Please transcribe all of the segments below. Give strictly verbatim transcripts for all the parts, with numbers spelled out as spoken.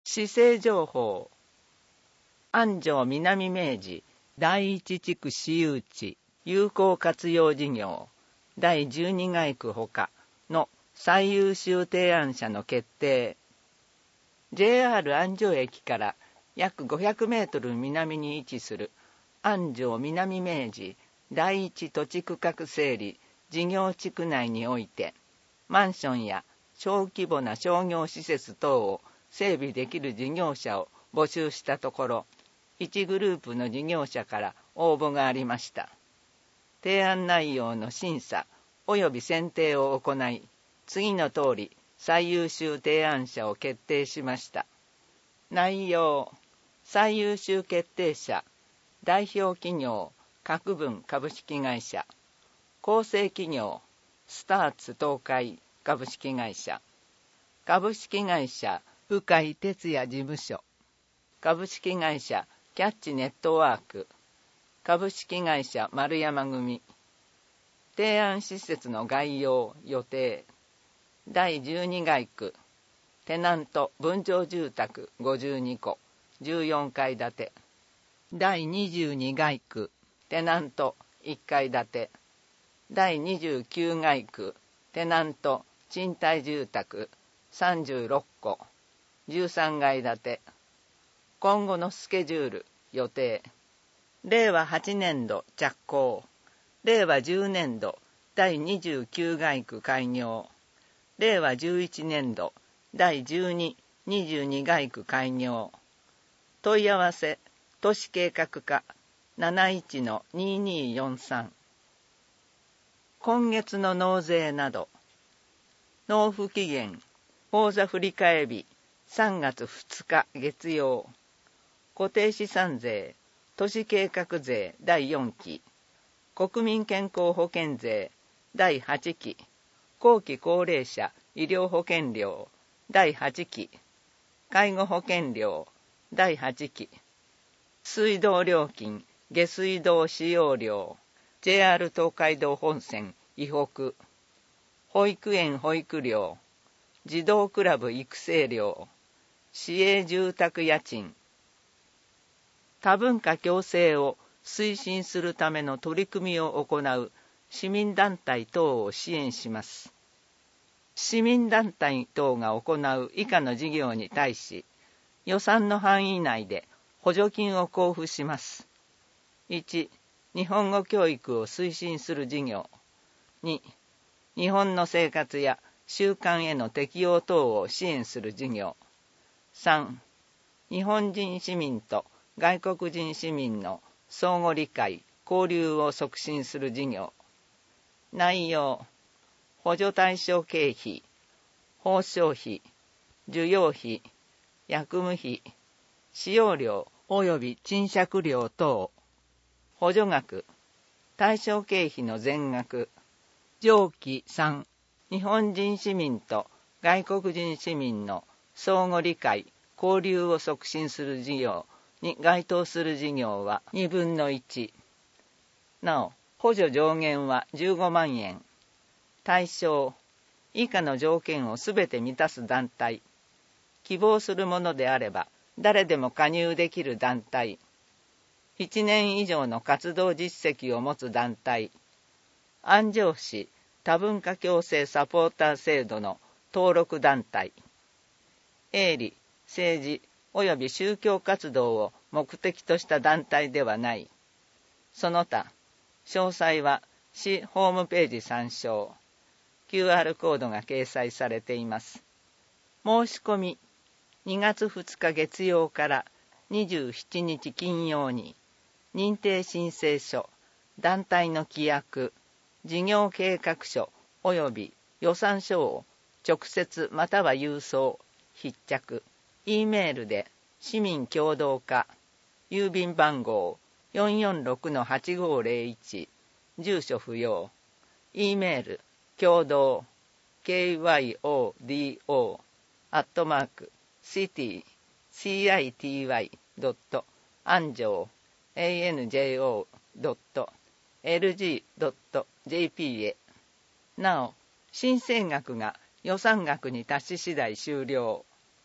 市政情報。安城南明治第一地区私有地有効活用事業だいじゅうに街区ほかの最優秀提案者の決定。 ジェイアール 安城駅から約ごひゃくメートル南に位置する安城南明治第一土地区画整理事業地区内において、マンションや小規模な商業施設等を整備できる事業者を募集したところ、いちグループの事業者から応募がありました。提案内容の審査及び選定を行い、次の通り最優秀提案者を決定しました。内容。最優秀決定者、代表企業各分株式会社、構成企業スターツ東海株式会社、株式会社深井哲也事務所、株式会社キャッチネットワーク、株式会社丸山組。提案施設の概要予定。だいじゅうに街区テナント分譲住宅ごじゅうにこじゅうよんかい建て。だいにじゅうに街区テナントいっかい建て。だいにじゅうきゅう街区テナント賃貸住宅さんじゅうろっこじゅうさんかい建て。今後のスケジュール予定。れいわはちねんど着工。れいわじゅうねんどだいにじゅうきゅう街区開業。れいわじゅういちねんどだいじゅうに、にじゅうに街区開業。問い合わせ都市計画課 なないちのににーよんさん。今月の納税など。納付期限口座振替日さんがつふつか月曜。固定資産税都市計画税だいよんき、国民健康保険税だいはちき、後期高齢者医療保険料だいはちき、介護保険料だいはちき、水道料金下水道使用料 ジェイアール 東海道本線以北、保育園保育料、児童クラブ育成料、市営住宅家賃。多文化共生を推進するための取り組みを行う市民団体等を支援します。市民団体等が行う以下の事業に対し、予算の範囲内で補助金を交付します。いち、日本語教育を推進する事業。に、日本の生活や習慣への適応等を支援する事業。さん、日本人市民と外国人市民の相互理解・交流を促進する事業。内容。補助対象経費、報奨費、授業費、役務費、使用料及び賃借料等。補助額。対象経費の全額。上記さん、日本人市民と外国人市民の相互理解・交流を促進する事業に該当する事業はにぶんのいち。なお、補助上限はじゅうごまんえん。対象。以下の条件をすべて満たす団体。希望するものであれば誰でも加入できる団体。いちねん以上の活動実績を持つ団体。安城市多文化共生サポーター制度の登録団体。営利、政治及び宗教活動を目的とした団体ではない。その他、詳細は市ホームページ参照。キューアール コードが掲載されています。申し込みにがつふつか月曜からにじゅうしちにち金曜に認定申請書、団体の規約、事業計画書及び予算書を直接または郵送、筆着、E メールで市民共同課、郵便番号 よんよんろくのはちごーぜろいち、住所不要、E メール共同 ケーワイオーディーオー アットマーク シティ シーアイティーワイ ドット 安城 エーエヌジェーオー ドット エルジー ドット ジェーピー へ。なお、申請額が予算額に達し次第終了。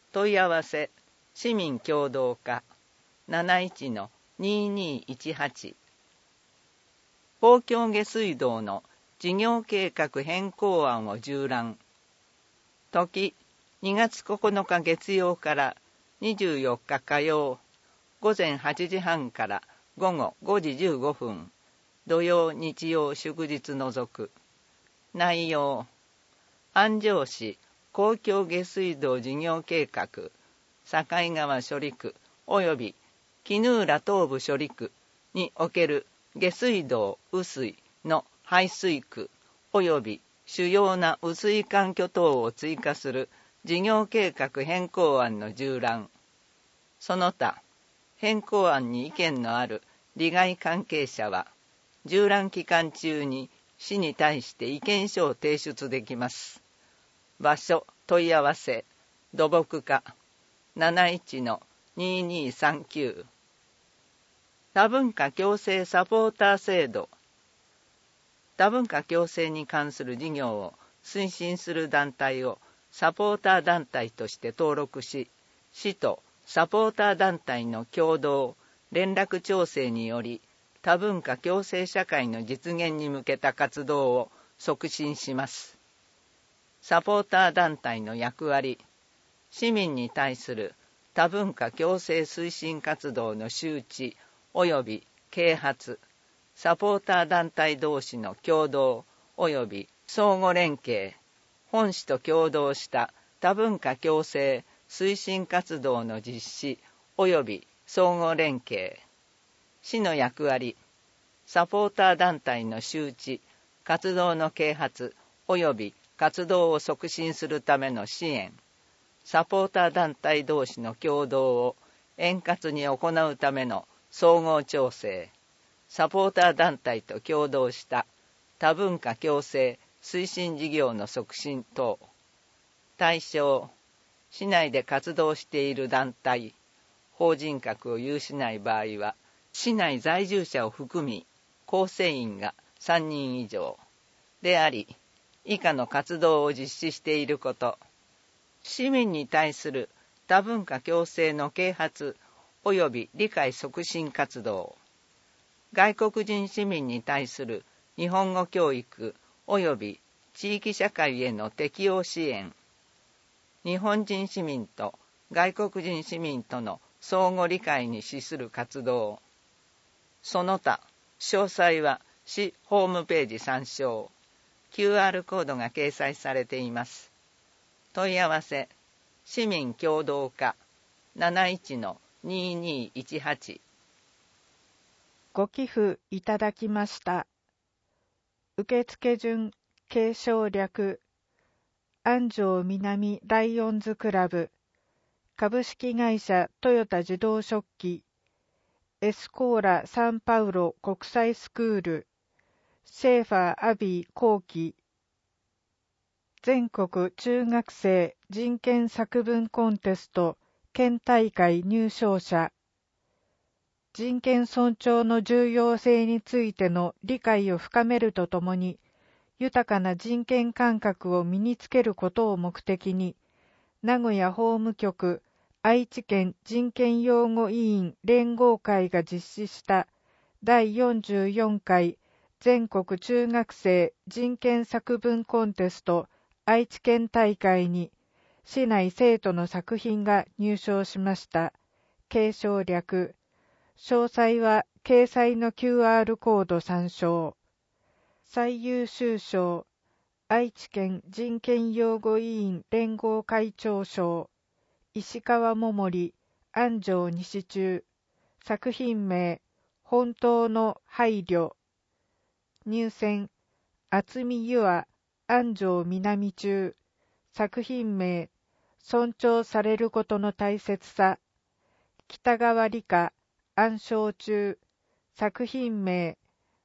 問い合わせ市民協働課 なないちのににいちはち。 公共下水道の事業計画変更案を縦覧。時にがつここのか月曜からにじゅうよっか火曜、午前はちじはんから午後ごじじゅうごふん、土曜日曜祝日除く。内容、安城市公共下水道事業計画境川処理区及び衣浦東部処理区における下水道雨水の排水区及び主要な雨水環境等を追加する事業計画変更案の縦覧。その他、変更案に意見のある利害関係者は、縦覧期間中に市に対して意見書を提出できます。場所、問い合わせ、土木課 なないちのににさんきゅう。多文化共生サポーター制度。多文化共生に関する事業を推進する団体をサポーター団体として登録し、市とサポーター団体の共同連絡調整により多文化共生社会の実現に向けた活動を促進します。サポーター団体の役割、市民に対する多文化共生推進活動の周知及び啓発、サポーター団体同士の共同及び相互連携、本市と共同した多文化共生推進活動の実施及び相互連携。市の役割、サポーター団体の周知、活動の啓発及び活動を促進するための支援、サポーター団体同士の共同を円滑に行うための総合調整、サポーター団体と共同した多文化共生推進事業の促進等。対象、市内で活動している団体、法人格を有しない場合は、市内在住者を含み、構成員がさんにん以上であり、以下の活動を実施していること。市民に対する多文化共生の啓発及び理解促進活動。外国人市民に対する日本語教育及び地域社会への適応支援。日本人市民と外国人市民との相互理解に資する活動。その他、詳細は市ホームページ参照。キューアール コードが掲載されています。問い合わせ、市民協働課 なないちのににいちはち。 ご寄付いただきました。受付順継承略安城南ライオンズクラブ株式会社トヨタ自動食器エスコーラサンパウロ国際スクールシェーファーアビー後期全国中学生人権作文コンテスト県大会入賞者人権尊重の重要性についての理解を深めるとともに豊かな人権感覚を身につけることを目的に名古屋法務局愛知県人権擁護委員連合会が実施しただいよんじゅうよんかい全国中学生人権作文コンテスト愛知県大会に市内生徒の作品が入賞しました。継承略。詳細は掲載の キューアール コード参照。最優秀賞愛知県人権擁護委員連合会長賞石川桃李安城西中作品名本当の配慮入選渥美優愛安城南中作品名尊重されることの大切さ北川理香安昌中作品名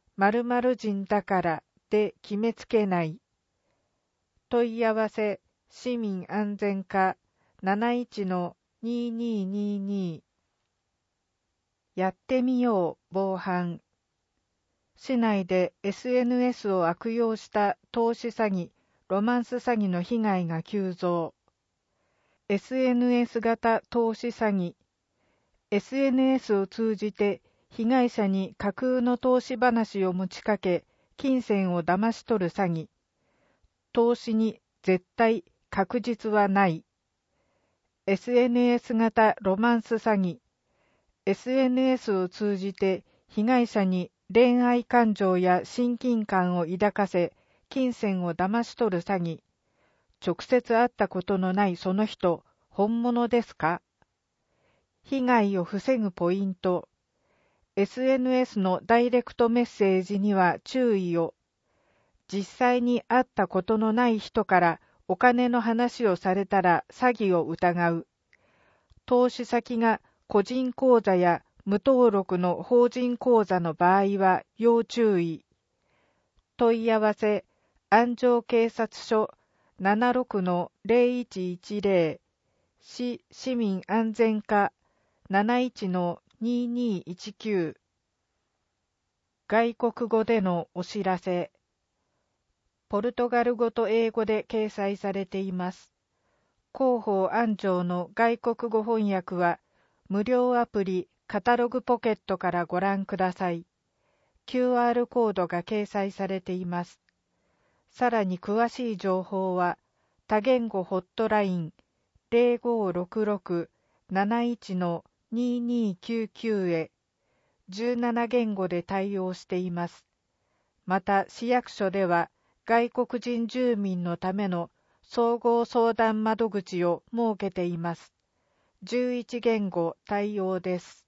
〇〇人だからで決めつけない問い合わせ市民安全課 なないちのにににに やってみよう防犯市内で エスエヌエス を悪用した投資詐欺、ロマンス詐欺の被害が急増エスエヌエス 型投資詐欺。エスエヌエス を通じて被害者に架空の投資話を持ちかけ、金銭を騙し取る詐欺。投資に絶対確実はない。エスエヌエス 型ロマンス詐欺。エスエヌエス を通じて被害者に恋愛感情や親近感を抱かせ、金銭を騙し取る詐欺。直接会ったことのないその人、本物ですか？被害を防ぐポイント。エスエヌエス のダイレクトメッセージには注意を。実際に会ったことのない人からお金の話をされたら詐欺を疑う。投資先が個人口座や無登録の法人口座の場合は要注意。問い合わせ、安城警察署 ななろくのゼロいちいちゼロ 市市民安全課 なないちのににいちきゅう。外国語でのお知らせ。ポルトガル語と英語で掲載されています。広報安城の外国語翻訳は無料アプリカタログポケットからご覧ください。キューアール コードが掲載されています。さらに詳しい情報は多言語ホットライン ゼロごろくろく なないちのににきゅうきゅう へじゅうなな言語で対応しています。また市役所では外国人住民のための総合相談窓口を設けています。じゅういち言語対応です。